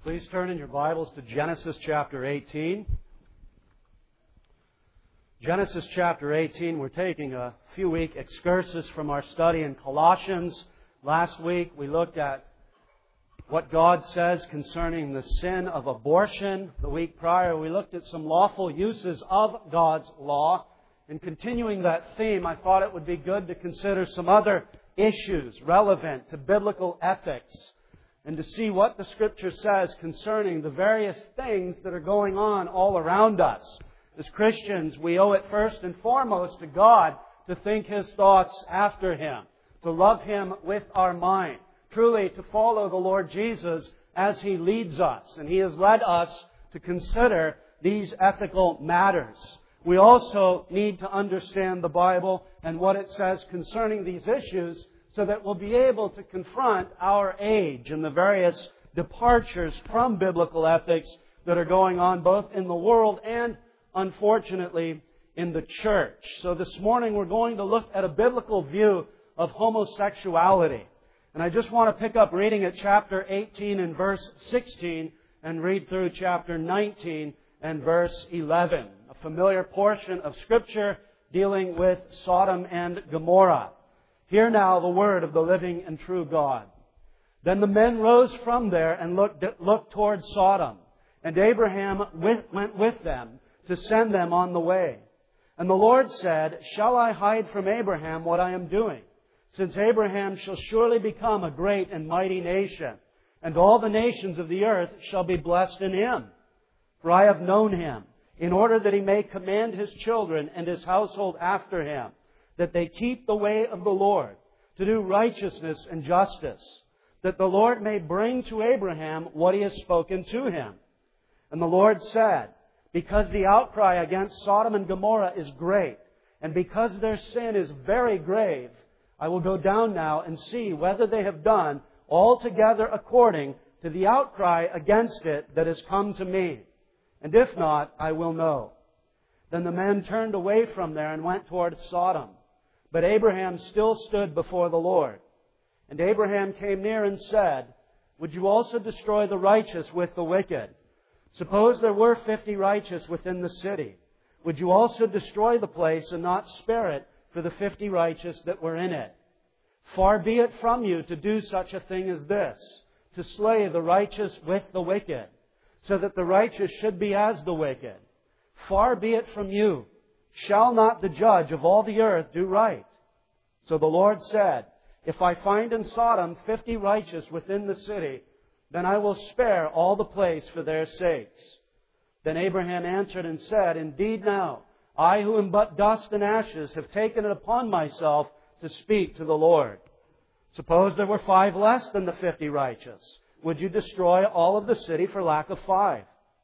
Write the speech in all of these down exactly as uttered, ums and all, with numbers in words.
Please turn in your Bibles to Genesis chapter eighteen. Genesis chapter eighteen, we're taking a few week excursus from our study in Colossians. Last week we looked at what God says concerning the sin of abortion. The week prior we looked at some lawful uses of God's law. In continuing that theme, I thought it would be good to consider some other issues relevant to biblical ethics, and to see what the Scripture says concerning the various things that are going on all around us. As Christians, we owe it first and foremost to God to think His thoughts after Him, to love Him with our mind, truly to follow the Lord Jesus as He leads us. And He has led us to consider these ethical matters. We also need to understand the Bible and what it says concerning these issues, so that we'll be able to confront our age and the various departures from biblical ethics that are going on both in the world and, unfortunately, in the church. So this morning we're going to look at a biblical view of homosexuality. And I just want to pick up reading at chapter eighteen and verse sixteen and read through chapter nineteen and verse eleven. A familiar portion of Scripture dealing with Sodom and Gomorrah. Hear now the word of the living and true God. Then the men rose from there and looked, looked toward Sodom. And Abraham went, went with them to send them on the way. And the Lord said, Shall I hide from Abraham what I am doing? Since Abraham shall surely become a great and mighty nation, and all the nations of the earth shall be blessed in him. For I have known him, in order that he may command his children and his household after him, that they keep the way of the Lord, to do righteousness and justice, that the Lord may bring to Abraham what He has spoken to him. And the Lord said, Because the outcry against Sodom and Gomorrah is great, and because their sin is very grave, I will go down now and see whether they have done altogether according to the outcry against it that has come to me. And if not, I will know. Then the men turned away from there and went toward Sodom. But Abraham still stood before the Lord. And Abraham came near and said, Would you also destroy the righteous with the wicked? Suppose there were fifty righteous within the city. Would you also destroy the place and not spare it for the fifty righteous that were in it? Far be it from you to do such a thing as this, to slay the righteous with the wicked, so that the righteous should be as the wicked. Far be it from you. Shall not the judge of all the earth do right? So the Lord said, If I find in Sodom fifty righteous within the city, then I will spare all the place for their sakes. Then Abraham answered and said, Indeed now, I who am but dust and ashes have taken it upon myself to speak to the Lord. Suppose there were five less than the fifty righteous. Would you destroy all of the city for lack of five?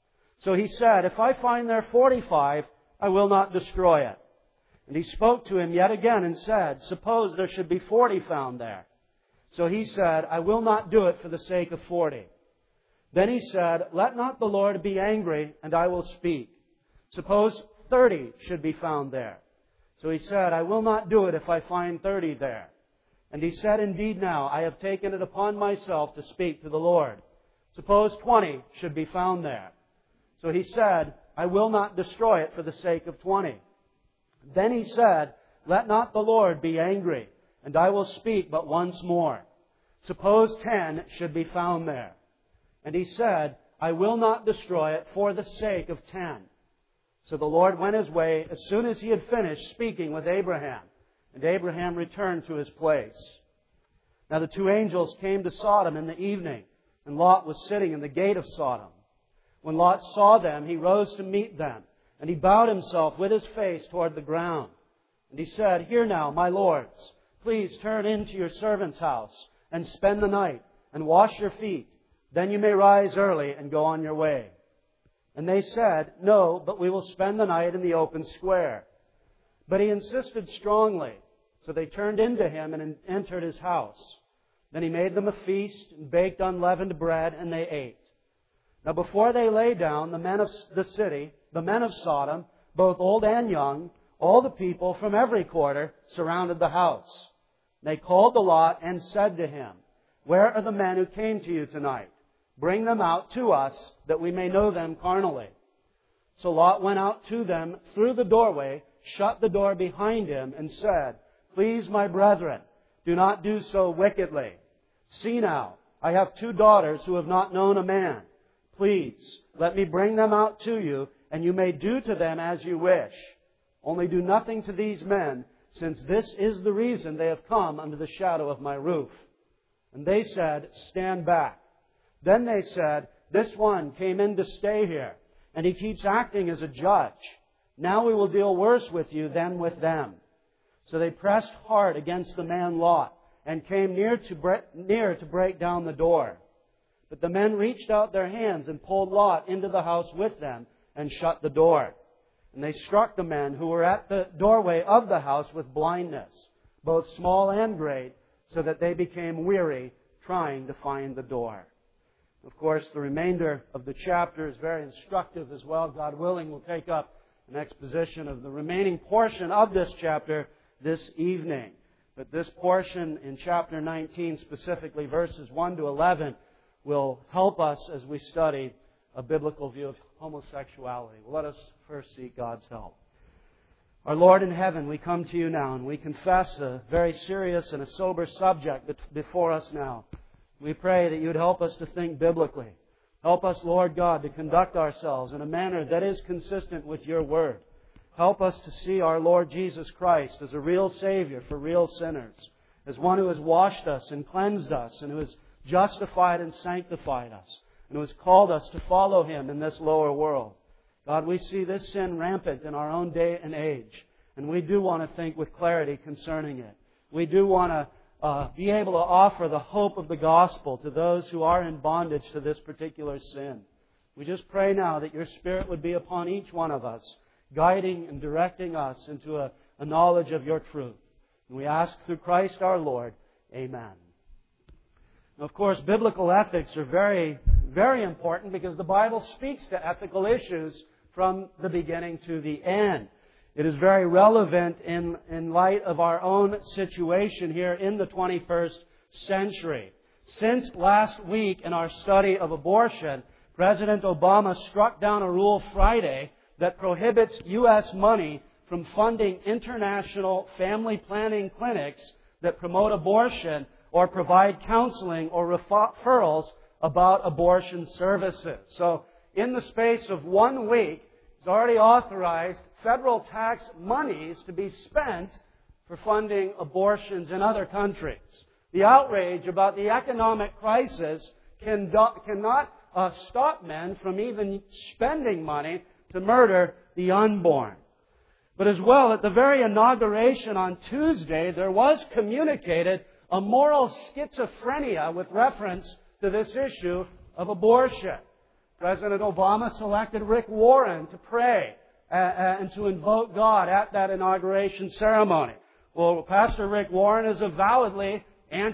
So he said, If I find there forty-five, I will not destroy it. And he spoke to him yet again and said, Suppose there should be forty found there. So he said, I will not do it for the sake of forty. Then he said, Let not the Lord be angry, and I will speak. Suppose thirty should be found there. So he said, I will not do it if I find thirty there. And he said, Indeed now, I have taken it upon myself to speak to the Lord. Suppose twenty should be found there. So he said, I will not destroy it for the sake of twenty. Then he said, Let not the Lord be angry, and I will speak but once more. Suppose ten should be found there. And he said, I will not destroy it for the sake of ten. So the Lord went His way as soon as He had finished speaking with Abraham. And Abraham returned to his place. Now the two angels came to Sodom in the evening, and Lot was sitting in the gate of Sodom. When Lot saw them, he rose to meet them, and he bowed himself with his face toward the ground. And he said, Hear now, my lords, please turn into your servant's house, and spend the night, and wash your feet. Then you may rise early and go on your way. And they said, No, but we will spend the night in the open square. But he insisted strongly, so they turned into him and entered his house. Then he made them a feast, and baked unleavened bread, and they ate. Now before they lay down, the men of the city, the men of Sodom, both old and young, all the people from every quarter, surrounded the house. They called to Lot and said to him, Where are the men who came to you tonight? Bring them out to us, that we may know them carnally. So Lot went out to them through the doorway, shut the door behind him, and said, Please, my brethren, do not do so wickedly. See now, I have two daughters who have not known a man. Please, let me bring them out to you, and you may do to them as you wish. Only do nothing to these men, since this is the reason they have come under the shadow of my roof. And they said, Stand back. Then they said, This one came in to stay here, and he keeps acting as a judge. Now we will deal worse with you than with them. So they pressed hard against the man Lot, and came near to, bre- near to break down the door. But the men reached out their hands and pulled Lot into the house with them, and shut the door. And they struck the men who were at the doorway of the house with blindness, both small and great, so that they became weary trying to find the door. Of course, the remainder of the chapter is very instructive as well. God willing, we'll take up an exposition of the remaining portion of this chapter this evening. But this portion in chapter nineteen, specifically verses one to eleven, will help us as we study a biblical view of homosexuality. Well, let us first seek God's help. Our Lord in heaven, we come to you now and we confess a very serious and a sober subject before us now. We pray that you would help us to think biblically. Help us, Lord God, to conduct ourselves in a manner that is consistent with your word. Help us to see our Lord Jesus Christ as a real Savior for real sinners, as one who has washed us and cleansed us, and who has justified and sanctified us, and who has called us to follow Him in this lower world. God, we see this sin rampant in our own day and age, and we do want to think with clarity concerning it. We do want to uh, be able to offer the hope of the gospel to those who are in bondage to this particular sin. We just pray now that your Spirit would be upon each one of us, guiding and directing us into a, a knowledge of your truth. And we ask through Christ our Lord. Amen. Now, of course, biblical ethics are very, very important because the Bible speaks to ethical issues from the beginning to the end. It is very relevant in, in light of our own situation here in the twenty-first century. Since last week in our study of abortion, President Obama struck down a rule Friday that prohibits U S money from funding international family planning clinics that promote abortion or provide counseling or referrals about abortion services. So, in the space of one week, it's already authorized federal tax monies to be spent for funding abortions in other countries. The outrage about the economic crisis can do, cannot uh, stop men from even spending money to murder the unborn. But as well, at the very inauguration on Tuesday, there was communicated a moral schizophrenia with reference to this issue of abortion. President Obama selected Rick Warren to pray uh, uh, and to invoke God at that inauguration ceremony. Well, Pastor Rick Warren is avowedly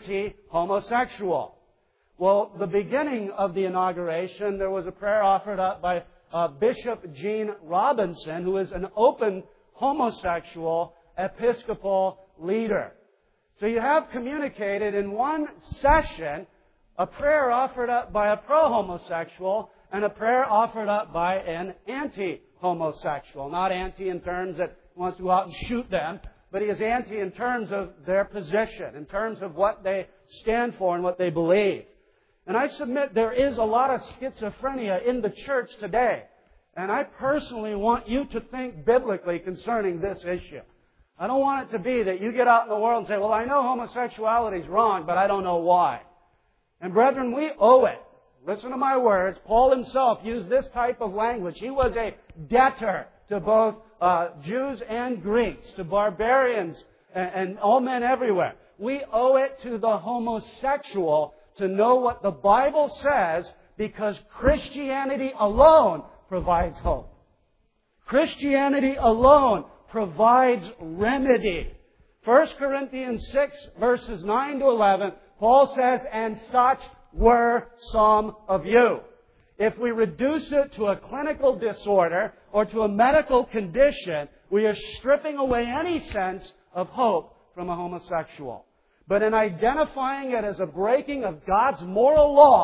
anti-homosexual. Well, the beginning of the inauguration, there was a prayer offered up by uh, Bishop Gene Robinson, who is an open homosexual Episcopal leader. So you have communicated in one session a prayer offered up by a pro-homosexual and a prayer offered up by an anti-homosexual. Not anti in terms that he wants to go out and shoot them, but he is anti in terms of their position, in terms of what they stand for and what they believe. And I submit there is a lot of schizophrenia in the church today. And I personally want you to think biblically concerning this issue. I don't want it to be that you get out in the world and say, well, I know homosexuality is wrong, but I don't know why. And brethren, we owe it. Listen to my words. Paul himself used this type of language. He was a debtor to both uh, Jews and Greeks, to barbarians and, and all men everywhere. We owe it to the homosexual to know what the Bible says, because Christianity alone provides hope. Christianity alone provides remedy. First Corinthians six, verses nine to eleven, Paul says, and such were some of you. If we reduce it to a clinical disorder or to a medical condition, we are stripping away any sense of hope from a homosexual. But in identifying it as a breaking of God's moral law,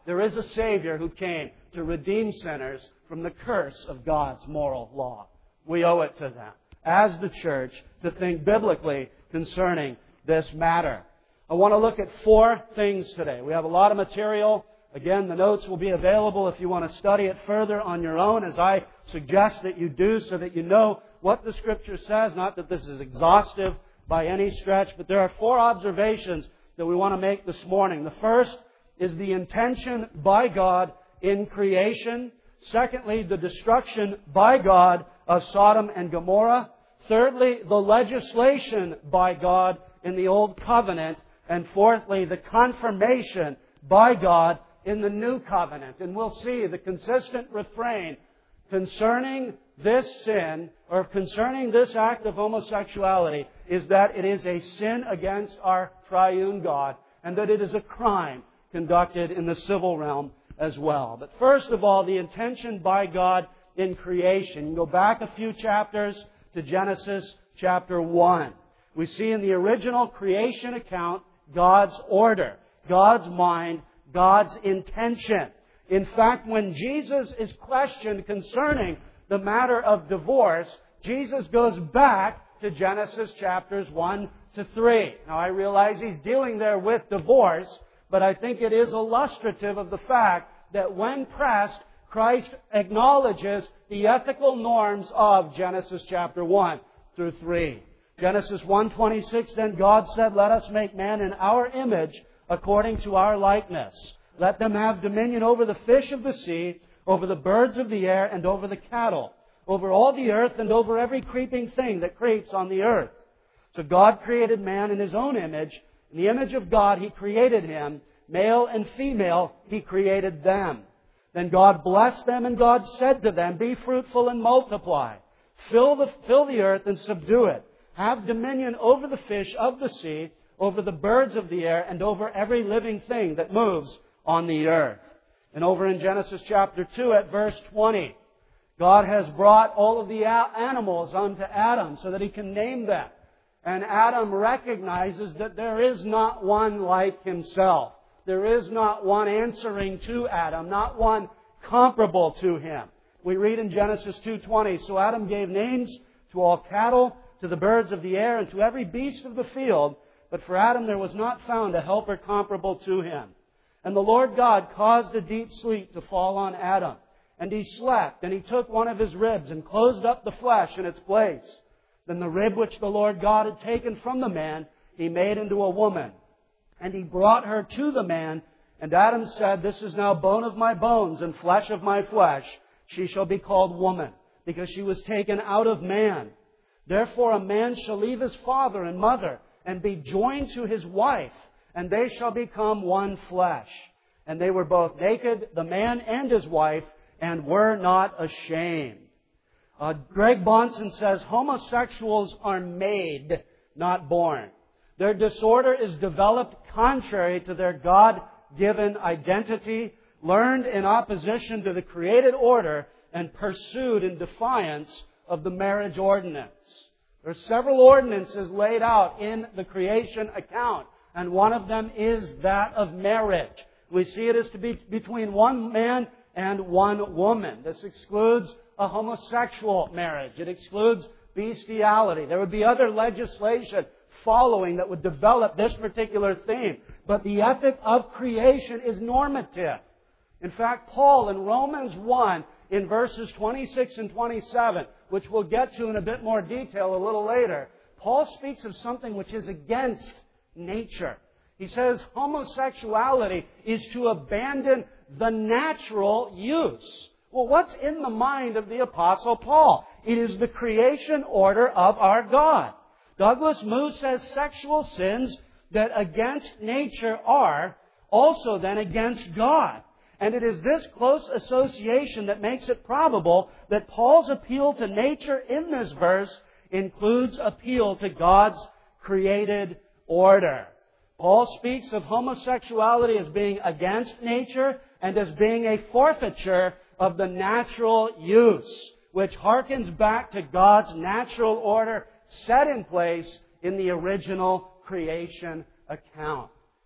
there is a Savior who came to redeem sinners from the curse of God's moral law. We owe it to them, as the church, to think biblically concerning this matter. I want to look at four things today. We have a lot of material. Again, the notes will be available if you want to study it further on your own, as I suggest that you do, so that you know what the Scripture says. Not that this is exhaustive by any stretch, but there are four observations that we want to make this morning. The first is the intention by God in creation. Secondly, the destruction by God of Sodom and Gomorrah. Thirdly, the legislation by God in the Old Covenant. And fourthly, the confirmation by God in the New Covenant. And we'll see the consistent refrain concerning this sin, or concerning this act of homosexuality, is that it is a sin against our triune God, and that it is a crime conducted in the civil realm as well. But first of all, the intention by God in creation. You go back a few chapters to Genesis chapter one. We see in the original creation account God's order, God's mind, God's intention. In fact, when Jesus is questioned concerning the matter of divorce, Jesus goes back to Genesis chapters one to three. Now, I realize He's dealing there with divorce, but I think it is illustrative of the fact that when pressed, Christ acknowledges the ethical norms of Genesis chapter one through three. Genesis one twenty-six, then God said, "Let us make man in our image, according to our likeness. Let them have dominion over the fish of the sea, over the birds of the air, and over the cattle, over all the earth, and over every creeping thing that creeps on the earth." So God created man in His own image. In the image of God He created him. Male and female He created them. Then God blessed them, and God said to them, "Be fruitful and multiply. Fill the, fill the earth and subdue it. Have dominion over the fish of the sea, over the birds of the air, and over every living thing that moves on the earth." And over in Genesis chapter two at verse twenty, God has brought all of the animals unto Adam so that he can name them. And Adam recognizes that there is not one like himself. There is not one answering to Adam, not one comparable to him. We read in Genesis two twenty, "So Adam gave names to all cattle, to the birds of the air, and to every beast of the field. But for Adam there was not found a helper comparable to him. And the Lord God caused a deep sleep to fall on Adam. And he slept, and He took one of his ribs and closed up the flesh in its place. Then the rib which the Lord God had taken from the man, He made into a woman. And He brought her to the man. And Adam said, "This is now bone of my bones and flesh of my flesh. She shall be called woman, because she was taken out of man. Therefore a man shall leave his father and mother, and be joined to his wife, and they shall become one flesh. And they were both naked, the man and his wife, and were not ashamed." Uh, Greg Bonson says, homosexuals are made, not born. Their disorder is developed contrary to their God-given identity, learned in opposition to the created order, and pursued in defiance of the marriage ordinance. There are several ordinances laid out in the creation account, and one of them is that of marriage. We see it as to be between one man and one woman. This excludes a homosexual marriage. It excludes bestiality. There would be other legislation following that would develop this particular theme. But the ethic of creation is normative. In fact, Paul in Romans one, in verses twenty-six and twenty-seven, which we'll get to in a bit more detail a little later, Paul speaks of something which is against nature. He says homosexuality is to abandon the natural use. Well, what's in the mind of the Apostle Paul? It is the creation order of our God. Douglas Moo says sexual sins that against nature are also then against God. And it is this close association that makes it probable that Paul's appeal to nature in this verse includes appeal to God's created order. Paul speaks of homosexuality as being against nature and as being a forfeiture of the natural use, which harkens back to God's natural order set in place in the original creation account.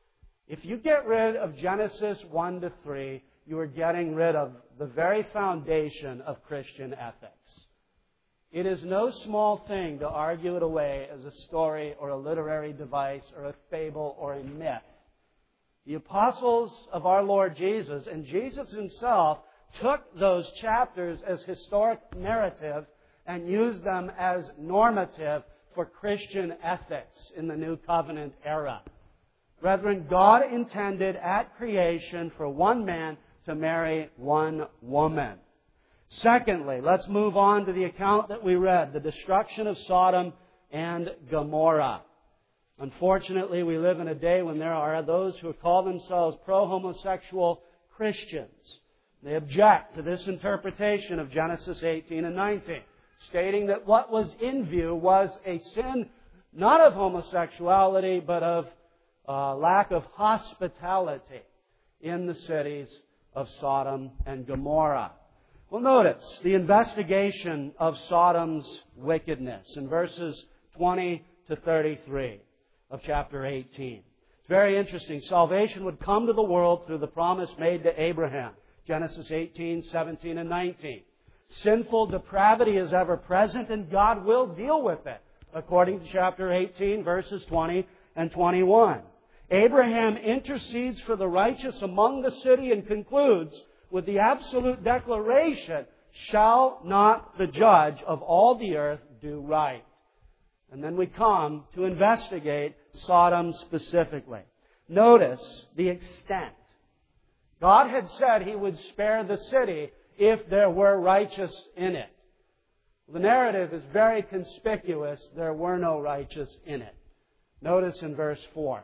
If you get rid of Genesis one to three, you are getting rid of the very foundation of Christian ethics. It is no small thing to argue it away as a story or a literary device or a fable or a myth. The apostles of our Lord Jesus and Jesus Himself took those chapters as historic narrative and used them as normative for Christian ethics in the New Covenant era. Brethren, God intended at creation for one man to marry one woman. Secondly, let's move on to the account that we read, the destruction of Sodom and Gomorrah. Unfortunately, we live in a day when there are those who call themselves pro-homosexual Christians. They object to this interpretation of Genesis eighteen and nineteen, stating that what was in view was a sin not of homosexuality, but of uh, lack of hospitality in the cities of Sodom and Gomorrah. Well, notice the investigation of Sodom's wickedness in verses twenty to thirty-three of chapter eighteen. It's very interesting. Salvation would come to the world through the promise made to Abraham. Genesis eighteen, seventeen, and nineteen. Sinful depravity is ever present, and God will deal with it, according to chapter eighteen, verses twenty and twenty-one. Abraham intercedes for the righteous among the city and concludes with the absolute declaration, "Shall not the judge of all the earth do right?" And then we come to investigate Sodom specifically. Notice the extent. God had said He would spare the city if there were righteous in it. The narrative is very conspicuous. There were no righteous in it. Notice in verse four.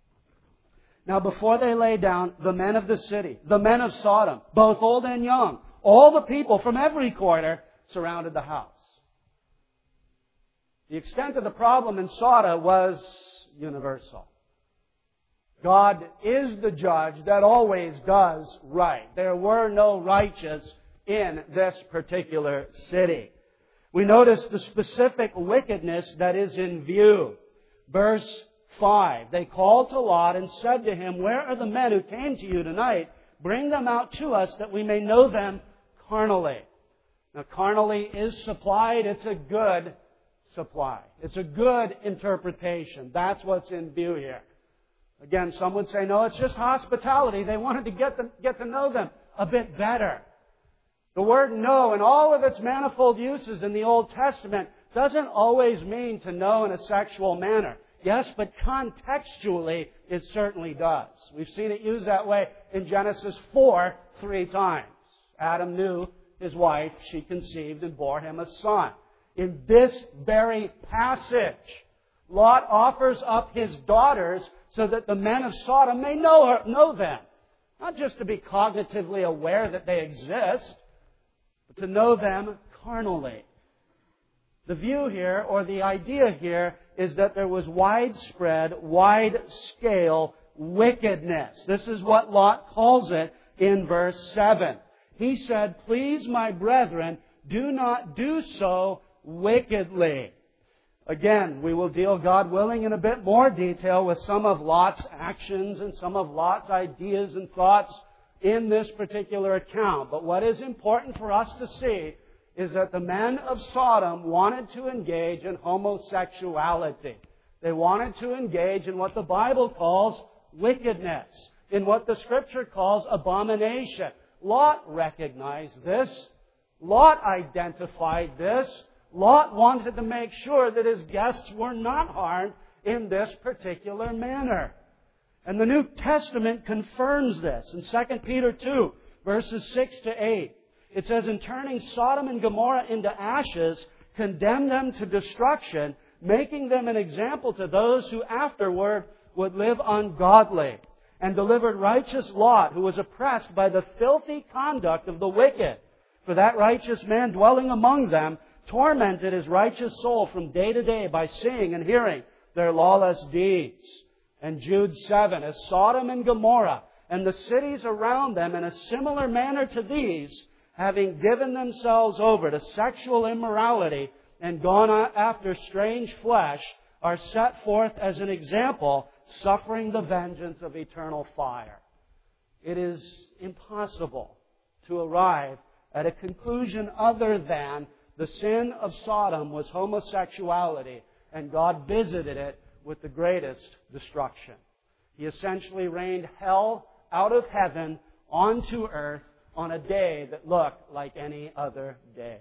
Now before they lay down, the men of the city, the men of Sodom, both old and young, all the people from every quarter surrounded the house. The extent of the problem in Sodom was universal. God is the judge that always does right. There were no righteous in this particular city. We notice the specific wickedness that is in view. Verse five. They called to Lot and said to him, "Where are the men who came to you tonight? Bring them out to us that we may know them carnally." Now, carnally is supplied. It's a good supply. It's a good interpretation. That's what's in view here. Again, some would say, no, it's just hospitality. They wanted to get them, get to know them a bit better. The word know, in all of its manifold uses in the Old Testament, doesn't always mean to know in a sexual manner. Yes, but contextually, it certainly does. We've seen it used that way in Genesis four three times. Adam knew his wife, she conceived and bore him a son. In this very passage, Lot offers up his daughters so that the men of Sodom may know her, know them. Not just to be cognitively aware that they exist, but to know them carnally. The view here, or the idea here, is that there was widespread, wide-scale wickedness. This is what Lot calls it in verse seven. He said, "Please, my brethren, do not do so wickedly." Again, we will deal, God willing, in a bit more detail with some of Lot's actions and some of Lot's ideas and thoughts in this particular account. But what is important for us to see is that the men of Sodom wanted to engage in homosexuality. They wanted to engage in what the Bible calls wickedness, in what the Scripture calls abomination. Lot recognized this. Lot identified this. Lot wanted to make sure that his guests were not harmed in this particular manner. And the New Testament confirms this. In Second Peter two, verses six to eight, it says, "In turning Sodom and Gomorrah into ashes, condemned them to destruction, making them an example to those who afterward would live ungodly, and delivered righteous Lot, who was oppressed by the filthy conduct of the wicked. For that righteous man dwelling among them tormented his righteous soul from day to day by seeing and hearing their lawless deeds." And Jude seven, "As Sodom and Gomorrah and the cities around them in a similar manner to these, having given themselves over to sexual immorality and gone after strange flesh, are set forth as an example suffering the vengeance of eternal fire. It is impossible to arrive at a conclusion other than the sin of Sodom was homosexuality, and God visited it with the greatest destruction. He essentially rained hell out of heaven onto earth on a day that looked like any other day.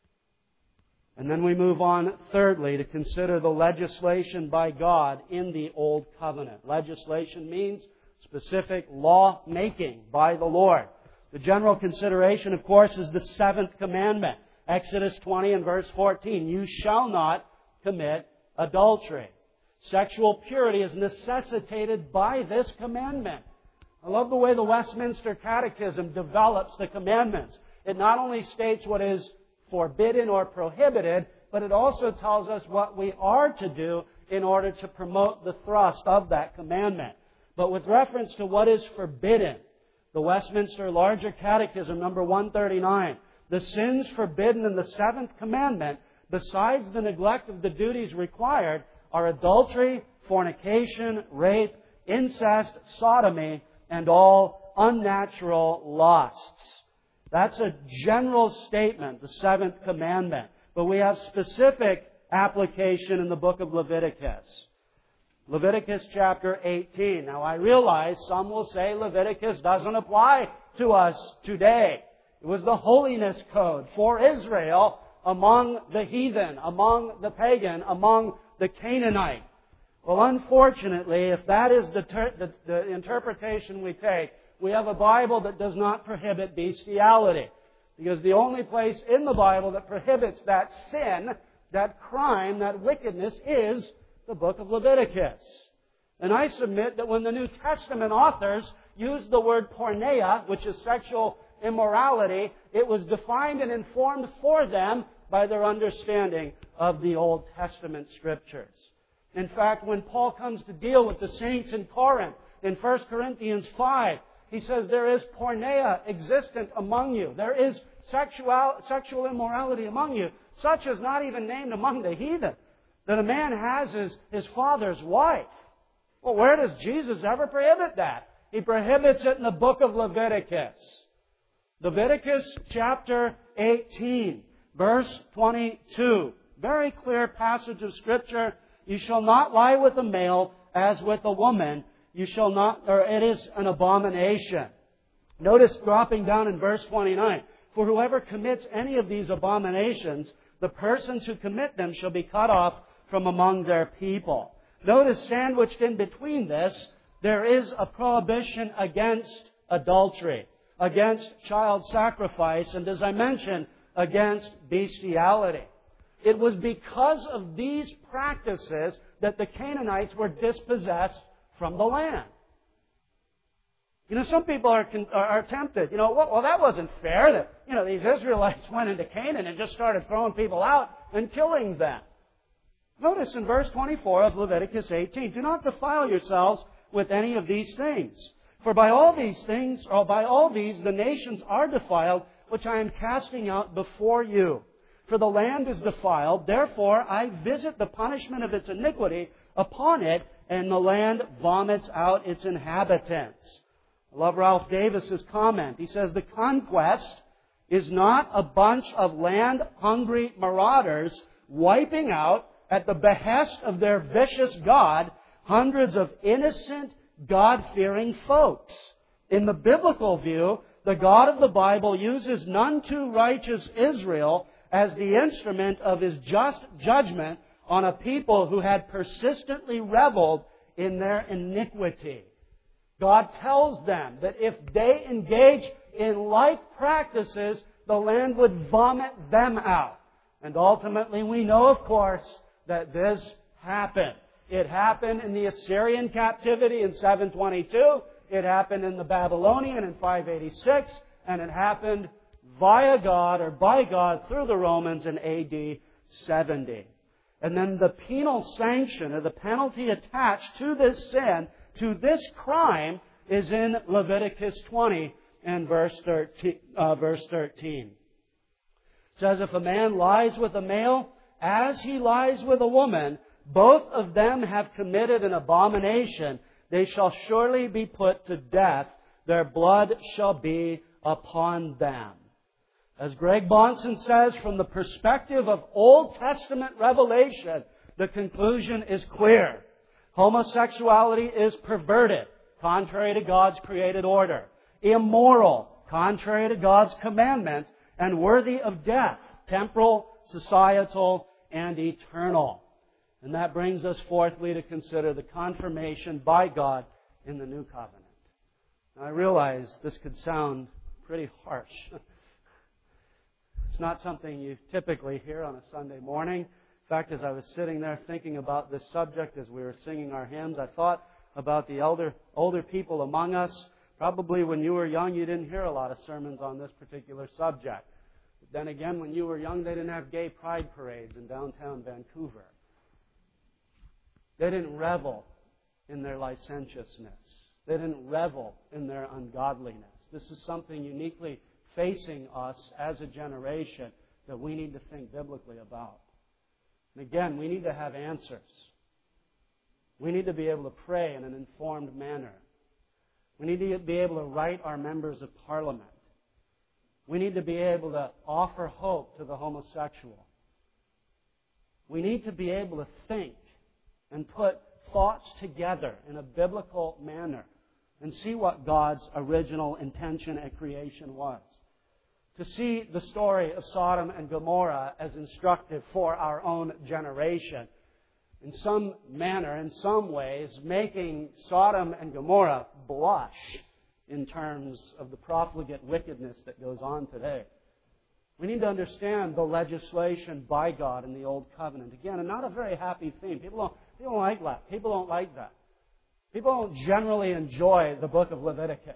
And then we move on, thirdly, to consider the legislation by God in the Old Covenant. Legislation means specific law making by the Lord. The general consideration, of course, is the seventh commandment. Exodus twenty and verse fourteen. You shall not commit adultery. Sexual purity is necessitated by this commandment. I love the way the Westminster Catechism develops the commandments. It not only states what is forbidden or prohibited, but it also tells us what we are to do in order to promote the thrust of that commandment. But with reference to what is forbidden, the Westminster Larger Catechism, number one thirty-nine, the sins forbidden in the seventh commandment, besides the neglect of the duties required, are adultery, fornication, rape, incest, sodomy, and all unnatural lusts. That's a general statement, the seventh commandment. But we have specific application in the book of Leviticus. Leviticus chapter eighteen. Now I realize some will say Leviticus doesn't apply to us today. It was the holiness code for Israel among the heathen, among the pagan, among the Canaanite. Well, unfortunately, if that is the, ter- the, the interpretation we take, we have a Bible that does not prohibit bestiality. Because the only place in the Bible that prohibits that sin, that crime, that wickedness is the book of Leviticus. And I submit that when the New Testament authors used the word porneia, which is sexual immorality, it was defined and informed for them by their understanding of the Old Testament Scriptures. In fact, when Paul comes to deal with the saints in Corinth, in First Corinthians five, he says there is porneia existent among you. There is sexual, sexual immorality among you, such as not even named among the heathen, that a man has his, his father's wife. Well, where does Jesus ever prohibit that? He prohibits it in the book of Leviticus. Leviticus chapter eighteen, verse twenty-two. Very clear passage of Scripture. You shall not lie with a male as with a woman. You shall not, or it is an abomination. Notice dropping down in verse twenty-nine. For whoever commits any of these abominations, the persons who commit them shall be cut off from among their people. Notice sandwiched in between this, there is a prohibition against adultery, against child sacrifice, and as I mentioned, against bestiality. It was because of these practices that the Canaanites were dispossessed from the land. You know, some people are are tempted. You know, well, well, that wasn't fair that, you know, these Israelites went into Canaan and just started throwing people out and killing them. Notice in verse twenty-four of Leviticus eighteen, do not defile yourselves with any of these things. For by all these things, or by all these, the nations are defiled, which I am casting out before you. For the land is defiled, therefore I visit the punishment of its iniquity upon it, and the land vomits out its inhabitants. I love Ralph Davis's comment. He says, the conquest is not a bunch of land-hungry marauders wiping out, at the behest of their vicious God, hundreds of innocent, God-fearing folks. In the biblical view, the God of the Bible uses none too righteous Israel as the instrument of His just judgment on a people who had persistently reveled in their iniquity. God tells them that if they engage in like practices, the land would vomit them out. And ultimately, we know, of course, that this happened. It happened in the Assyrian captivity in seven twenty-two. It happened in the Babylonian in five eighty-six. And it happened via God or by God through the Romans in A D seventy. And then the penal sanction or the penalty attached to this sin, to this crime, is in Leviticus twenty and verse thirteen. Uh, verse thirteen. It says, if a man lies with a male, as he lies with a woman, both of them have committed an abomination. They shall surely be put to death. Their blood shall be upon them. As Greg Bahnsen says, from the perspective of Old Testament revelation, the conclusion is clear. Homosexuality is perverted, contrary to God's created order, immoral, contrary to God's commandment, and worthy of death, temporal, societal, and eternal. And that brings us fourthly to consider the confirmation by God in the New Covenant. Now, I realize this could sound pretty harsh. It's not something you typically hear on a Sunday morning. In fact, as I was sitting there thinking about this subject as we were singing our hymns, I thought about the elder, older people among us. Probably when you were young, you didn't hear a lot of sermons on this particular subject. But then again, when you were young, they didn't have gay pride parades in downtown Vancouver. They didn't revel in their licentiousness. They didn't revel in their ungodliness. This is something uniquely facing us as a generation that we need to think biblically about. And again, we need to have answers. We need to be able to pray in an informed manner. We need to be able to write our members of Parliament. We need to be able to offer hope to the homosexual. We need to be able to think and put thoughts together in a biblical manner and see what God's original intention at creation was. To see the story of Sodom and Gomorrah as instructive for our own generation. In some manner, in some ways, making Sodom and Gomorrah blush in terms of the profligate wickedness that goes on today. We need to understand the legislation by God in the Old Covenant. Again, and not a very happy theme. People don't, people don't like that. People don't like that. People don't generally enjoy the book of Leviticus.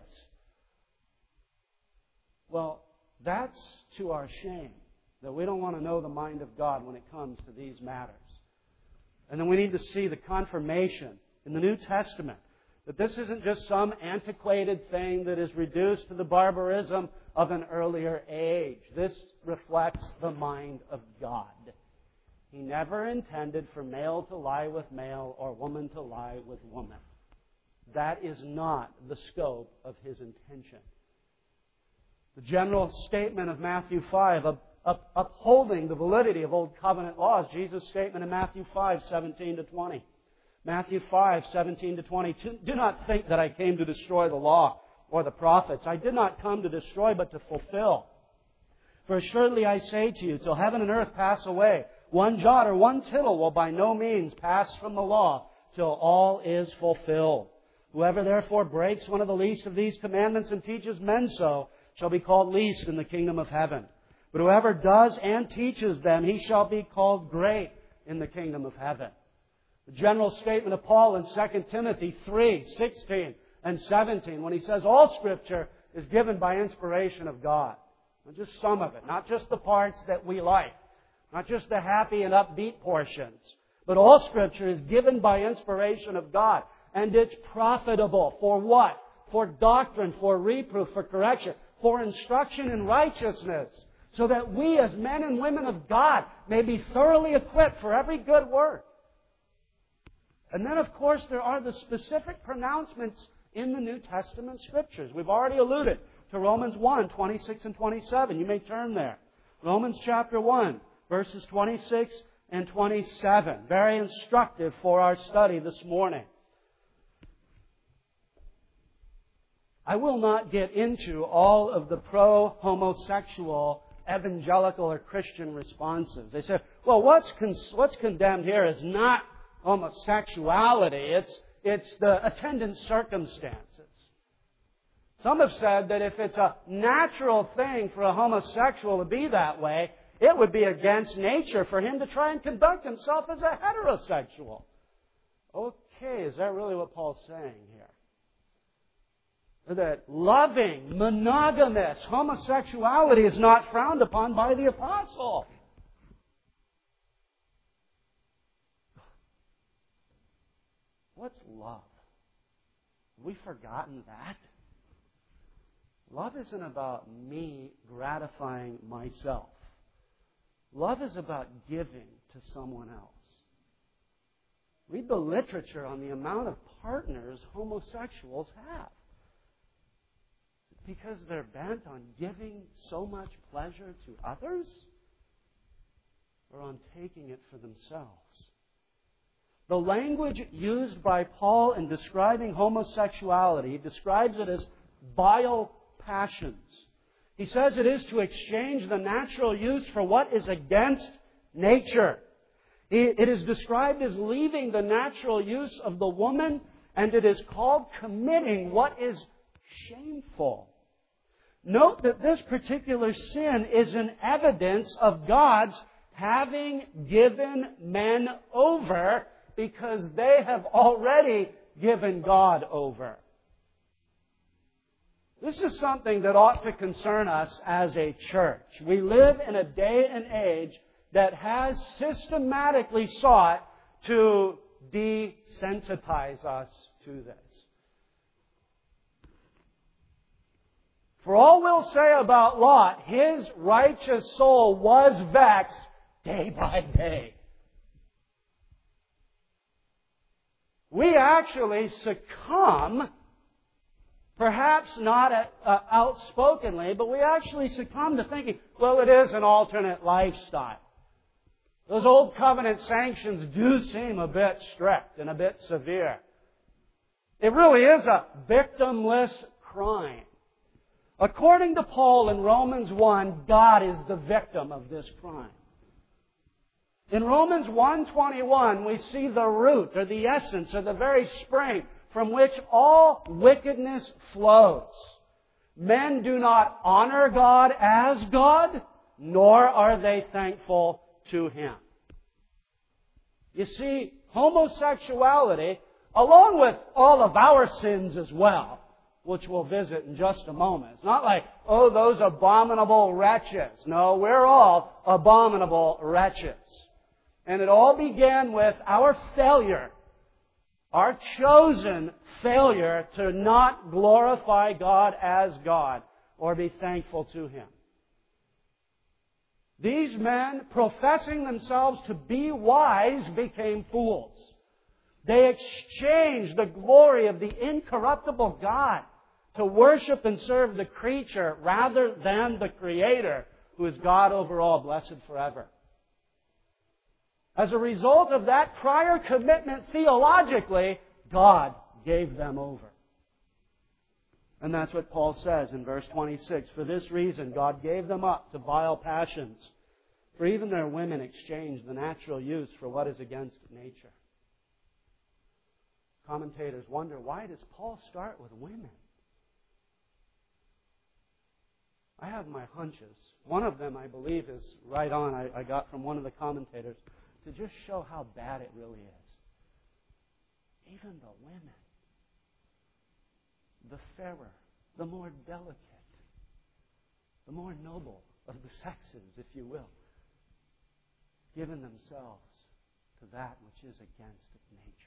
Well, that's to our shame, that we don't want to know the mind of God when it comes to these matters. And then we need to see the confirmation in the New Testament that this isn't just some antiquated thing that is reduced to the barbarism of an earlier age. This reflects the mind of God. He never intended for male to lie with male or woman to lie with woman. That is not the scope of His intention. The general statement of Matthew five, up, up, upholding the validity of Old Covenant laws, Jesus' statement in Matthew five, seventeen to twenty. Matthew five, seventeen to twenty. Do not think that I came to destroy the law or the prophets. I did not come to destroy, but to fulfill. For assuredly I say to you, till heaven and earth pass away, one jot or one tittle will by no means pass from the law till all is fulfilled. Whoever therefore breaks one of the least of these commandments and teaches men so shall be called least in the kingdom of heaven. But whoever does and teaches them, he shall be called great in the kingdom of heaven. The general statement of Paul in Second Timothy three, sixteen and seventeen, when he says all Scripture is given by inspiration of God. Not just some of it, not just the parts that we like, not just the happy and upbeat portions, but all Scripture is given by inspiration of God. And it's profitable for what? For doctrine, for reproof, for correction, for instruction in righteousness, so that we as men and women of God may be thoroughly equipped for every good work. And then, of course, there are the specific pronouncements in the New Testament Scriptures. We've already alluded to Romans one, twenty-six and twenty-seven. You may turn there. Romans chapter one, verses twenty-six and twenty-seven. Very instructive for our study this morning. I will not get into all of the pro-homosexual evangelical or Christian responses. They say, well, what's con- what's condemned here is not homosexuality. It's, it's the attendant circumstances. Some have said that if it's a natural thing for a homosexual to be that way, it would be against nature for him to try and conduct himself as a heterosexual. Okay, is that really what Paul's saying here? That loving, monogamous homosexuality is not frowned upon by the apostle. What's love? Have we forgotten that? Love isn't about me gratifying myself. Love is about giving to someone else. Read the literature on the amount of partners homosexuals have. Because they're bent on giving so much pleasure to others? Or on taking it for themselves? The language used by Paul in describing homosexuality describes it as vile passions. He says it is to exchange the natural use for what is against nature. It is described as leaving the natural use of the woman, and it is called committing what is shameful. Note that this particular sin is an evidence of God's having given men over because they have already given God over. This is something that ought to concern us as a church. We live in a day and age that has systematically sought to desensitize us to this. For all we'll say about Lot, his righteous soul was vexed day by day. We actually succumb, perhaps not uh, outspokenly, but we actually succumb to thinking, well, it is an alternate lifestyle. Those old covenant sanctions do seem a bit strict and a bit severe. It really is a victimless crime. According to Paul in Romans one, God is the victim of this crime. In Romans one twenty-one, we see the root or the essence or the very spring from which all wickedness flows. Men do not honor God as God, nor are they thankful to Him. You see, homosexuality, along with all of our sins as well, which we'll visit in just a moment. It's not like, oh, those abominable wretches. No, we're all abominable wretches. And it all began with our failure, our chosen failure to not glorify God as God or be thankful to Him. These men, professing themselves to be wise, became fools. They exchanged the glory of the incorruptible God to worship and serve the creature rather than the Creator, who is God over all, blessed forever. As a result of that prior commitment theologically, God gave them over. And that's what Paul says in verse twenty-six. For this reason, God gave them up to vile passions. For even their women exchanged the natural use for what is against nature. Commentators wonder, why does Paul start with women? I have my hunches. One of them, I believe, is right on. I, I got from one of the commentators to just show how bad it really is. Even the women, the fairer, the more delicate, the more noble of the sexes, if you will, given themselves to that which is against nature.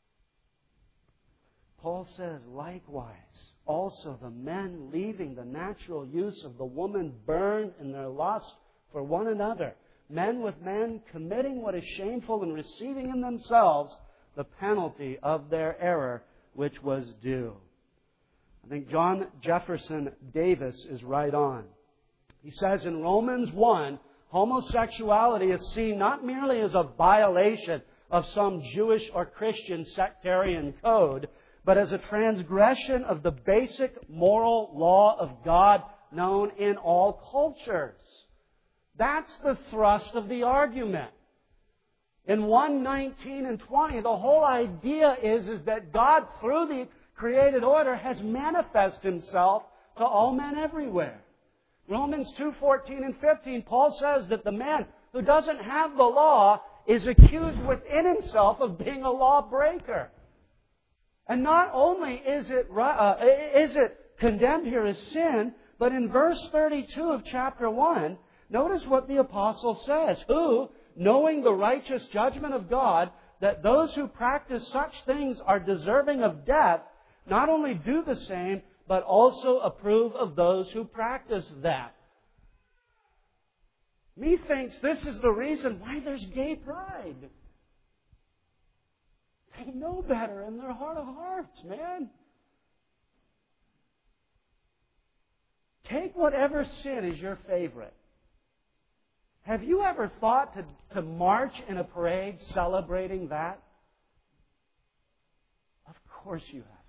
Paul says, likewise, also the men leaving the natural use of the woman burned in their lust for one another, men with men committing what is shameful and receiving in themselves the penalty of their error which was due. I think John Jefferson Davis is right on. He says in Romans one, homosexuality is seen not merely as a violation of some Jewish or Christian sectarian code, but as a transgression of the basic moral law of God known in all cultures. That's the thrust of the argument. In one nineteen and twenty, the whole idea is, is that God, through the created order, has manifested Himself to all men everywhere. Romans two fourteen and fifteen, Paul says that the man who doesn't have the law is accused within himself of being a lawbreaker. And not only is it, uh, is it condemned here as sin, but in verse thirty-two of chapter one, notice what the apostle says. Who, knowing the righteous judgment of God, that those who practice such things are deserving of death, not only do the same, but also approve of those who practice that. Methinks this is the reason why there's gay pride. They know better in their heart of hearts, man. Take whatever sin is your favorite. Have you ever thought to, to march in a parade celebrating that? Of course you haven't.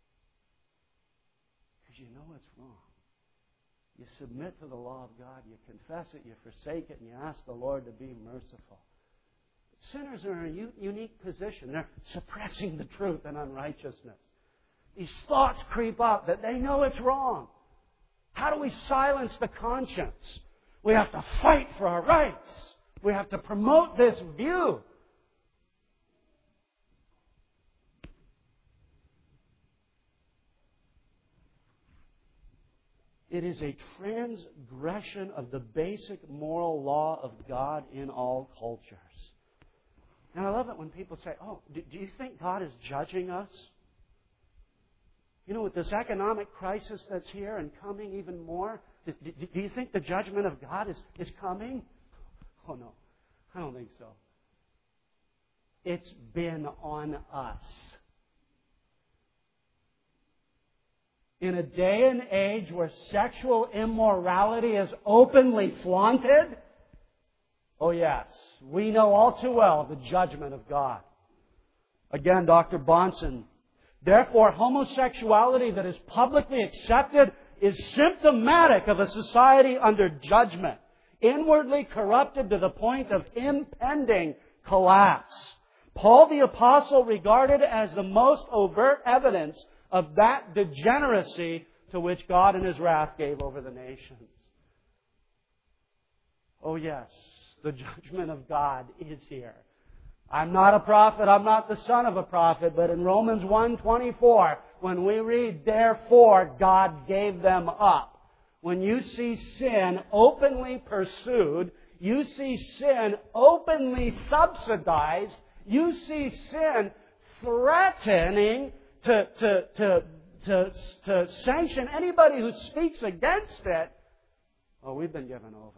Because you know it's wrong. You submit to the law of God, you confess it, you forsake it, and you ask the Lord to be merciful. Sinners are in a unique position. They're suppressing the truth and unrighteousness. These thoughts creep up that they know it's wrong. How do we silence the conscience? We have to fight for our rights. We have to promote this view. It is a transgression of the basic moral law of God in all cultures. And I love it when people say, oh, do, do you think God is judging us? You know, with this economic crisis that's here and coming even more, do, do, do you think the judgment of God is, is coming? Oh, no. I don't think so. It's been on us. In a day and age where sexual immorality is openly flaunted, oh yes, we know all too well the judgment of God. Again, Doctor Bahnsen, therefore homosexuality that is publicly accepted is symptomatic of a society under judgment, inwardly corrupted to the point of impending collapse. Paul the Apostle regarded as the most overt evidence of that degeneracy to which God in His wrath gave over the nations. Oh yes, the judgment of God is here. I'm not a prophet, I'm not the son of a prophet, but in Romans one twenty-four, when we read, therefore God gave them up. When you see sin openly pursued, you see sin openly subsidized, you see sin threatening to, to, to, to, to sanction anybody who speaks against it, oh, we've been given over.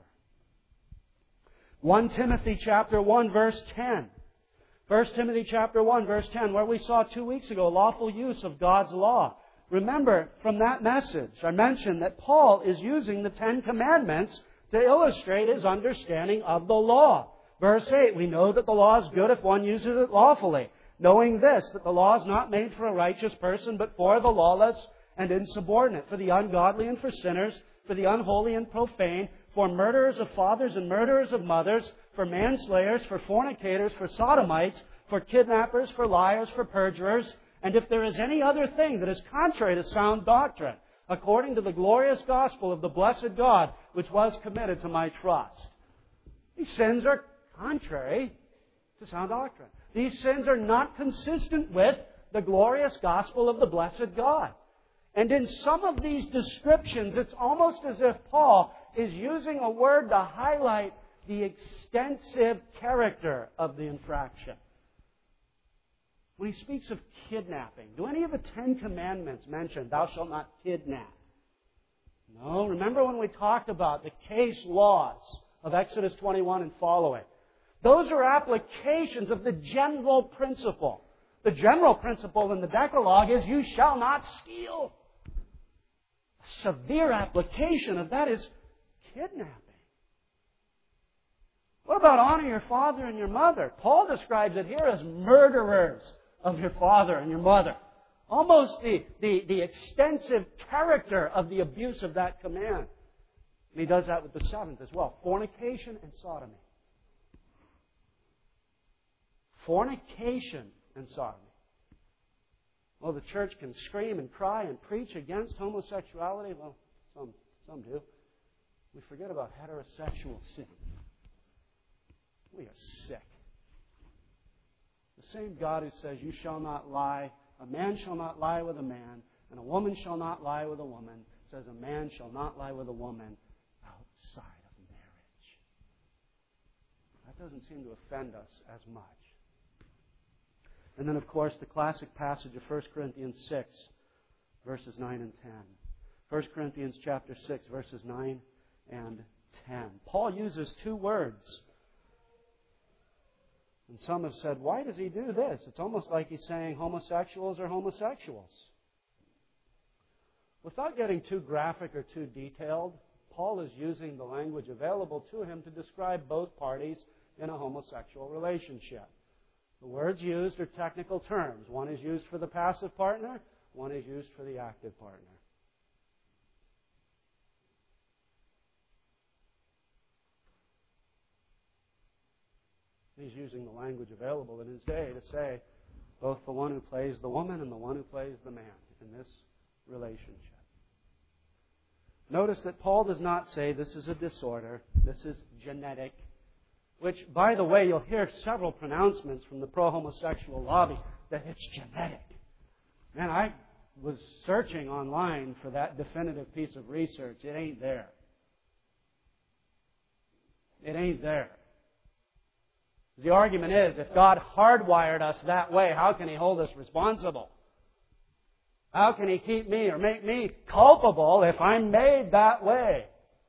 First Timothy chapter one, verse ten. First Timothy chapter one, verse ten, where we saw two weeks ago, lawful use of God's law. Remember, from that message, I mentioned that Paul is using the Ten Commandments to illustrate his understanding of the law. Verse eight, we know that the law is good if one uses it lawfully, knowing this, that the law is not made for a righteous person, but for the lawless and insubordinate, for the ungodly and for sinners, for the unholy and profane, for murderers of fathers and murderers of mothers, for manslayers, for fornicators, for sodomites, for kidnappers, for liars, for perjurers, and if there is any other thing that is contrary to sound doctrine, according to the glorious gospel of the blessed God, which was committed to my trust. These sins are contrary to sound doctrine. These sins are not consistent with the glorious gospel of the blessed God. And in some of these descriptions, it's almost as if Paul is using a word to highlight the extensive character of the infraction. When he speaks of kidnapping, do any of the Ten Commandments mention, thou shalt not kidnap? No. Remember when we talked about the case laws of Exodus twenty-one and following? Those are applications of the general principle. The general principle in the Decalogue is you shall not steal. A severe application of that is kidnapping. What about honor your father and your mother? Paul describes it here as murderers of your father and your mother. Almost the, the, the extensive character of the abuse of that command. And he does that with the seventh as well. Fornication and sodomy. Fornication and sodomy. Well, the church can scream and cry and preach against homosexuality. Well, some, some do. We forget about heterosexual sin. We are sick. The same God who says, you shall not lie, a man shall not lie with a man, and a woman shall not lie with a woman, says a man shall not lie with a woman outside of marriage. That doesn't seem to offend us as much. And then, of course, the classic passage of First Corinthians six, verses nine and ten. First Corinthians chapter six, verses nine and ten. Paul uses two words And some have said, why does he do this? It's almost like he's saying homosexuals are homosexuals. Without getting too graphic or too detailed, Paul is using the language available to him to describe both parties in a homosexual relationship. The words used are technical terms. One is used for the passive partner, one is used for the active partner. He's using the language available in his day to say both the one who plays the woman and the one who plays the man in this relationship. Notice that Paul does not say this is a disorder, this is genetic, which, by the way, you'll hear several pronouncements from the pro-homosexual lobby that it's genetic. Man, I was searching online for that definitive piece of research. It ain't there. It ain't there. The argument is, if God hardwired us that way, how can He hold us responsible? How can He keep me or make me culpable if I'm made that way?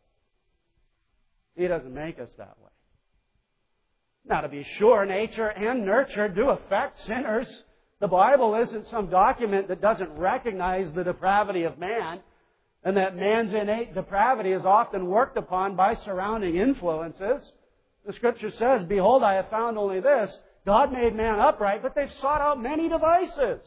He doesn't make us that way. Now, to be sure, nature and nurture do affect sinners. The Bible isn't some document that doesn't recognize the depravity of man, and that man's innate depravity is often worked upon by surrounding influences. The Scripture says, behold, I have found only this. God made man upright, but they've sought out many devices.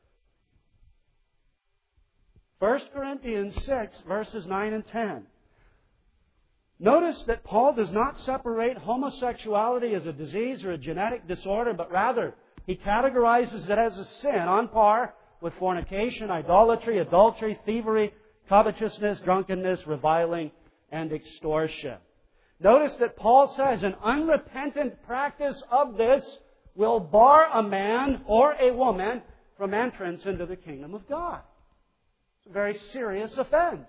First Corinthians six, verses nine and ten. Notice that Paul does not separate homosexuality as a disease or a genetic disorder, but rather he categorizes it as a sin on par with fornication, idolatry, adultery, thievery, covetousness, drunkenness, reviling, and extortion. Notice that Paul says an unrepentant practice of this will bar a man or a woman from entrance into the kingdom of God. It's a very serious offense.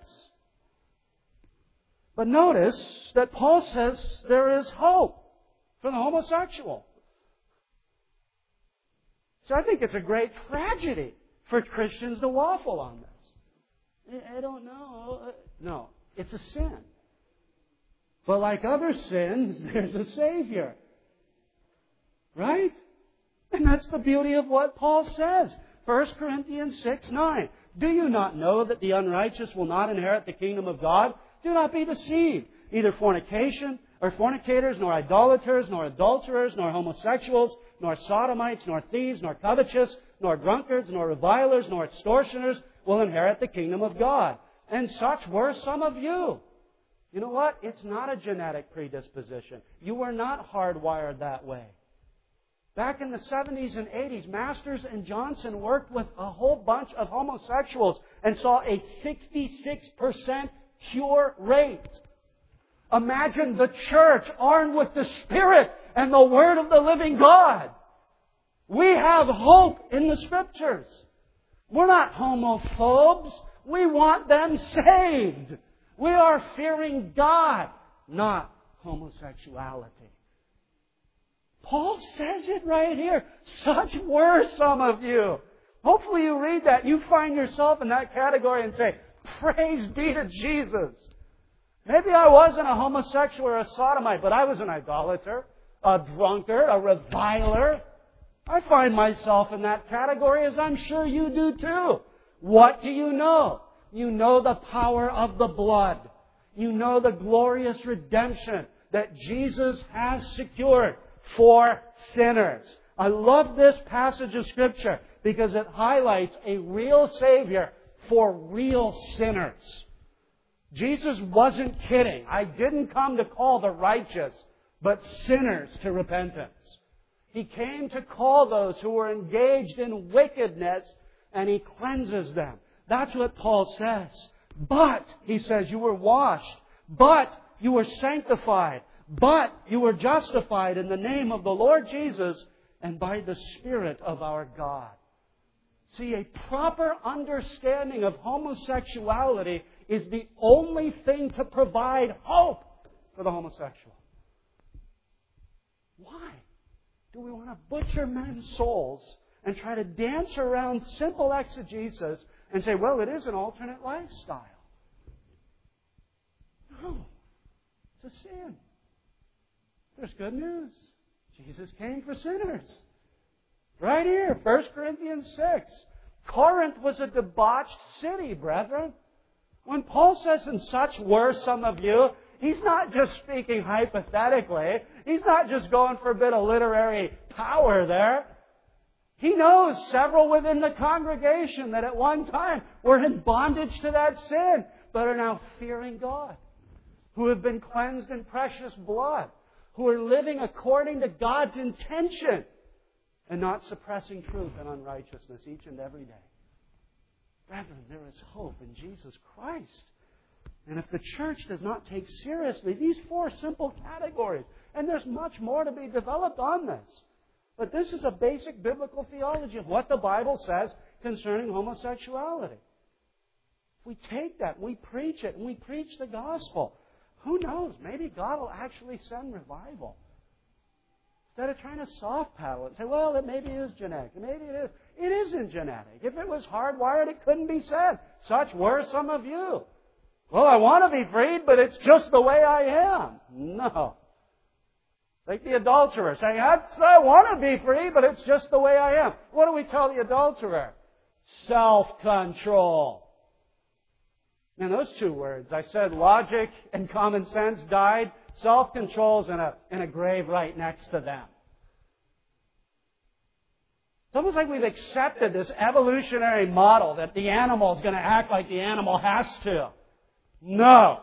But notice that Paul says there is hope for the homosexual. So I think it's a great tragedy for Christians to waffle on this. I don't know. No, it's a sin. But like other sins, there's a Savior. Right? And that's the beauty of what Paul says. First Corinthians six, nine. Do you not know that the unrighteous will not inherit the kingdom of God? Do not be deceived. Neither fornication, or fornicators, nor idolaters, nor adulterers, nor homosexuals, nor sodomites, nor thieves, nor covetous, nor drunkards, nor revilers, nor extortioners will inherit the kingdom of God. And such were some of you. You know what? It's not a genetic predisposition. You were not hardwired that way. Back in the seventies and eighties, Masters and Johnson worked with a whole bunch of homosexuals and saw a sixty-six percent cure rate. Imagine the church armed with the Spirit and the Word of the living God. We have hope in the Scriptures. We're not homophobes. We want them saved. We are fearing God, not homosexuality. Paul says it right here. Such were some of you. Hopefully you read that. You find yourself in that category and say, praise be to Jesus. Maybe I wasn't a homosexual or a sodomite, but I was an idolater, a drunkard, a reviler. I find myself in that category, as I'm sure you do too. What do you know? You know the power of the blood. You know the glorious redemption that Jesus has secured for sinners. I love this passage of Scripture because it highlights a real Savior for real sinners. Jesus wasn't kidding. I didn't come to call the righteous, but sinners to repentance. He came to call those who were engaged in wickedness, and He cleanses them. That's what Paul says. But, he says, you were washed. But, you were sanctified. But, you were justified in the name of the Lord Jesus and by the Spirit of our God. See, a proper understanding of homosexuality is the only thing to provide hope for the homosexual. Why do we want to butcher men's souls and try to dance around simple exegesis and say, well, it is an alternate lifestyle? No. It's a sin. There's good news. Jesus came for sinners. Right here, First Corinthians six. Corinth was a debauched city, brethren. When Paul says, "and such were some of you," he's not just speaking hypothetically. He's not just going for a bit of literary power there. He knows several within the congregation that at one time were in bondage to that sin, but are now fearing God, who have been cleansed in precious blood, who are living according to God's intention, and not suppressing truth and unrighteousness each and every day. Brethren, there is hope in Jesus Christ. And if the church does not take seriously these four simple categories, and there's much more to be developed on this, but this is a basic biblical theology of what the Bible says concerning homosexuality. If we take that, we preach it, and we preach the gospel, who knows, maybe God will actually send revival. Instead of trying to soft paddle it and say, well, it maybe is genetic. Maybe it is. It isn't genetic. If it was hardwired, it couldn't be said. Such were some of you. Well, I want to be freed, but it's just the way I am. No. Like the adulterer saying, I want to be free, but it's just the way I am. What do we tell the adulterer? Self-control. Now, those two words, I said logic and common sense died. Self-control's in a, in a grave right next to them. It's almost like we've accepted this evolutionary model that the animal is going to act like the animal has to. No.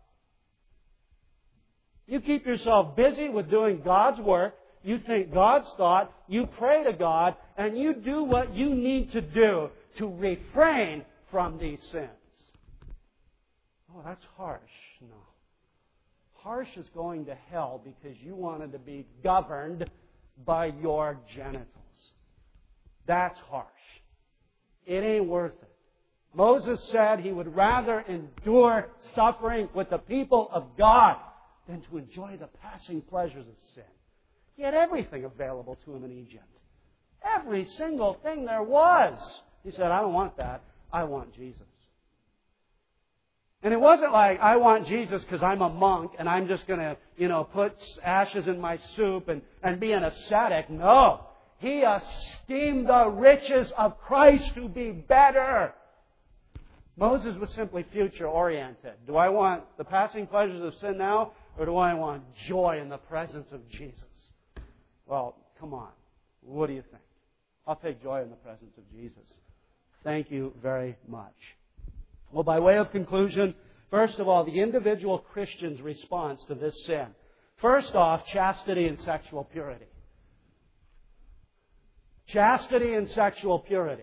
You keep yourself busy with doing God's work. You think God's thought. You pray to God. And you do what you need to do to refrain from these sins. Oh, that's harsh. No. Harsh is going to hell because you wanted to be governed by your genitals. That's harsh. It ain't worth it. Moses said he would rather endure suffering with the people of God than to enjoy the passing pleasures of sin. He had everything available to him in Egypt. Every single thing there was. He said, I don't want that. I want Jesus. And it wasn't like, I want Jesus because I'm a monk and I'm just going to, you know, put ashes in my soup and, and be an ascetic. No. He esteemed the riches of Christ to be better. Moses was simply future-oriented. Do I want the passing pleasures of sin now, or do I want joy in the presence of Jesus? Well, come on. What do you think? I'll take joy in the presence of Jesus. Thank you very much. Well, by way of conclusion, first of all, the individual Christian's response to this sin. First off, chastity and sexual purity. Chastity and sexual purity.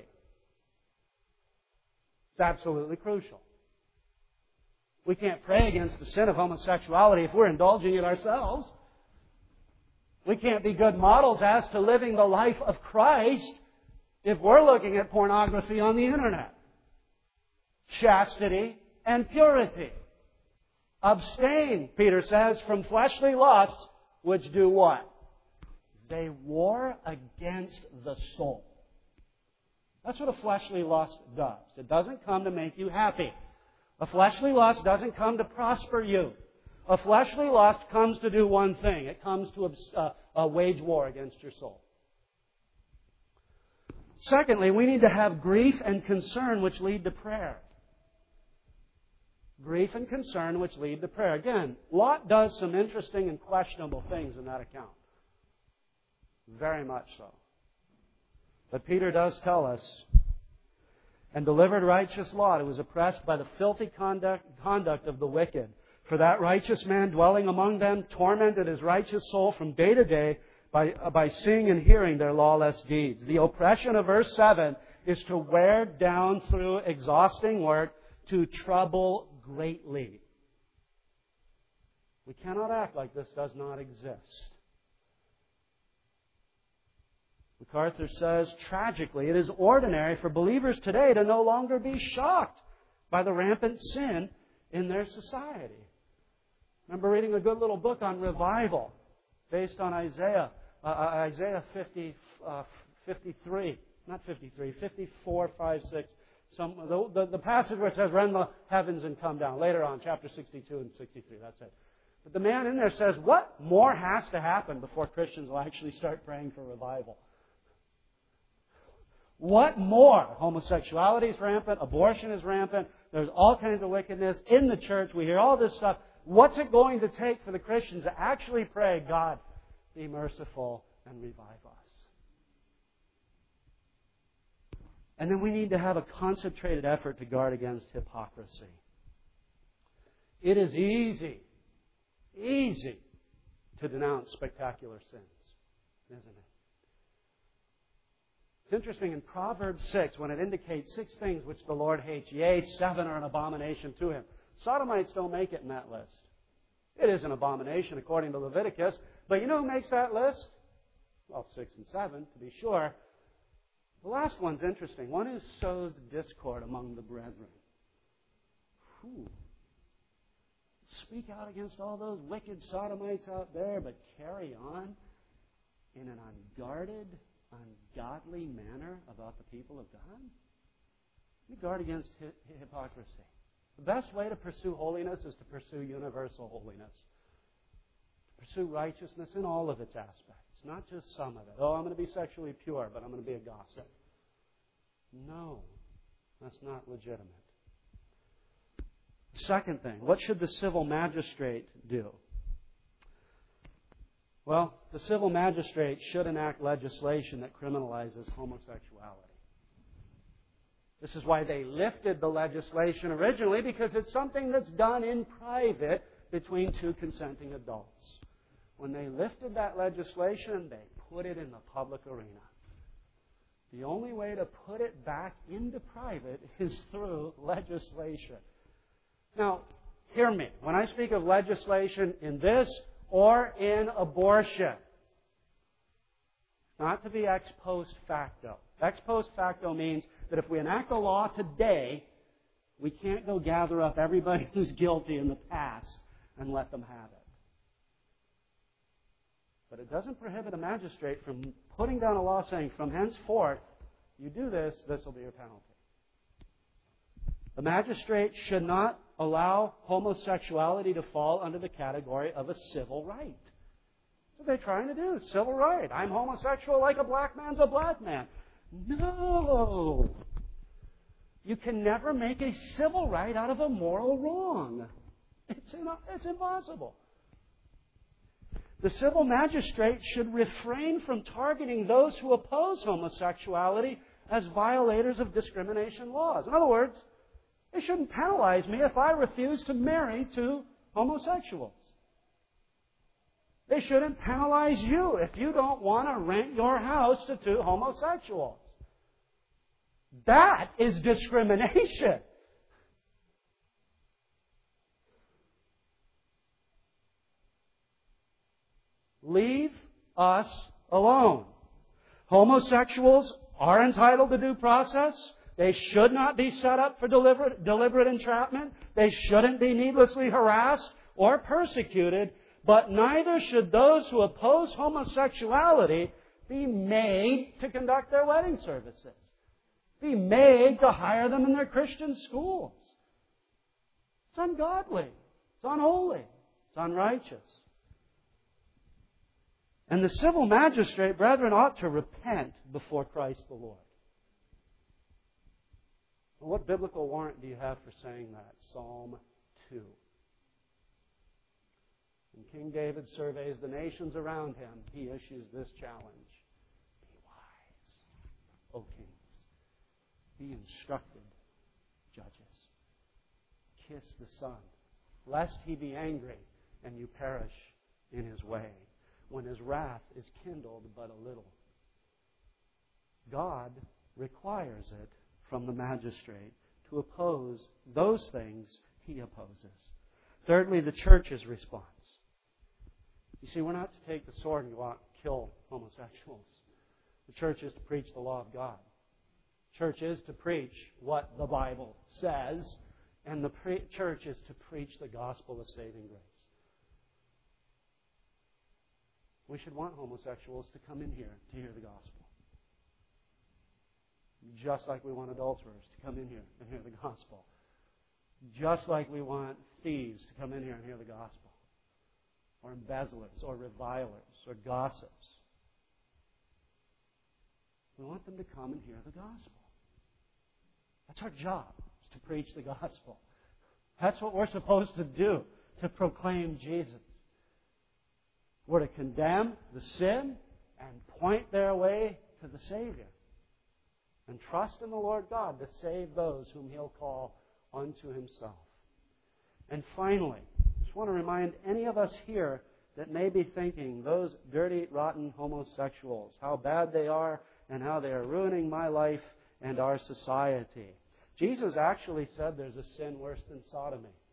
It's absolutely crucial. We can't pray against the sin of homosexuality if we're indulging it ourselves. We can't be good models as to living the life of Christ if we're looking at pornography on the internet. Chastity and purity. Abstain, Peter says, from fleshly lusts, which do what? They war against the soul. That's what a fleshly lust does. It doesn't come to make you happy. A fleshly lust doesn't come to prosper you. A fleshly lust comes to do one thing. It comes to uh, uh, wage war against your soul. Secondly, we need to have grief and concern which lead to prayer. Grief and concern which lead to prayer. Again, Lot does some interesting and questionable things in that account. Very much so. But Peter does tell us, and delivered righteous Lot, who was oppressed by the filthy conduct, conduct of the wicked. For that righteous man dwelling among them tormented his righteous soul from day to day by, uh, by seeing and hearing their lawless deeds. The oppression of verse seven is to wear down through exhausting work, to trouble greatly. We cannot act like this does not exist. MacArthur says, tragically, it is ordinary for believers today to no longer be shocked by the rampant sin in their society. Remember reading a good little book on revival based on Isaiah, uh, Isaiah fifty, uh, fifty-three, not fifty-three, fifty-four, five, six. Some, the, the, the passage where it says, rend the heavens and come down. Later on, chapter sixty-two and sixty-three, that's it. But the man in there says, what more has to happen before Christians will actually start praying for revival? What more? Homosexuality is rampant. Abortion is rampant. There's all kinds of wickedness in the church. We hear all this stuff. What's it going to take for the Christians to actually pray, God, be merciful and revive us? And then we need to have a concentrated effort to guard against hypocrisy. It is easy, easy to denounce spectacular sins, isn't it? It's interesting in Proverbs six, when it indicates six things which the Lord hates, yea, seven are an abomination to Him. Sodomites don't make it in that list. It is an abomination according to Leviticus. But you know who makes that list? Well, six and seven, to be sure. The last one's interesting. One who sows discord among the brethren. Whew. Speak out against all those wicked sodomites out there, but carry on in an unguarded, ungodly manner about the people of God? You guard against hi- hypocrisy. The best way to pursue holiness is to pursue universal holiness. To pursue righteousness in all of its aspects, not just some of it. Oh, I'm going to be sexually pure, but I'm going to be a gossip. No, that's not legitimate. Second thing, what should the civil magistrate do? Well, the civil magistrate should enact legislation that criminalizes homosexuality. This is why they lifted the legislation originally, because it's something that's done in private between two consenting adults. When they lifted that legislation, they put it in the public arena. The only way to put it back into private is through legislation. Now, hear me. When I speak of legislation in this or in abortion, not to be ex post facto. Ex post facto means that if we enact a law today, we can't go gather up everybody who's guilty in the past and let them have it. But it doesn't prohibit a magistrate from putting down a law saying, from henceforth, you do this, this will be your penalty. The magistrate should not allow homosexuality to fall under the category of a civil right. That's what they're trying to do, civil right. I'm homosexual like a black man's a black man. No! You can never make a civil right out of a moral wrong. It's, it's impossible. The civil magistrate should refrain from targeting those who oppose homosexuality as violators of discrimination laws. In other words, they shouldn't penalize me if I refuse to marry two homosexuals. They shouldn't penalize you if you don't want to rent your house to two homosexuals. That is discrimination. Leave us alone. Homosexuals are entitled to due process. They should not be set up for deliberate, deliberate entrapment. They shouldn't be needlessly harassed or persecuted. But neither should those who oppose homosexuality be made to conduct their wedding services. Be made to hire them in their Christian schools. It's ungodly. It's unholy. It's unrighteous. And the civil magistrate, brethren, ought to repent before Christ the Lord. Well, what biblical warrant do you have for saying that? Psalm two. When King David surveys the nations around him, he issues this challenge. Be wise, O kings. Be instructed, judges. Kiss the Son, lest he be angry and you perish in his way, when his wrath is kindled but a little. God requires it from the magistrate to oppose those things he opposes. Thirdly, the church's response. You see, we're not to take the sword and go out and kill homosexuals. The church is to preach the law of God. The church is to preach what the Bible says, and the pre- church is to preach the gospel of saving grace. We should want homosexuals to come in here to hear the gospel. Just like we want adulterers to come in here and hear the gospel. Just like we want thieves to come in here and hear the gospel. or embezzlers or revilers or gossips. We want them to come and hear the gospel. That's our job, is to preach the gospel. That's what we're supposed to do, to proclaim Jesus. We're to condemn the sin and point their way to the Savior. And trust in the Lord God to save those whom He'll call unto Himself. And finally, I just want to remind any of us here that may be thinking, those dirty, rotten homosexuals, how bad they are and how they are ruining my life and our society. Jesus actually said there's a sin worse than sodomy.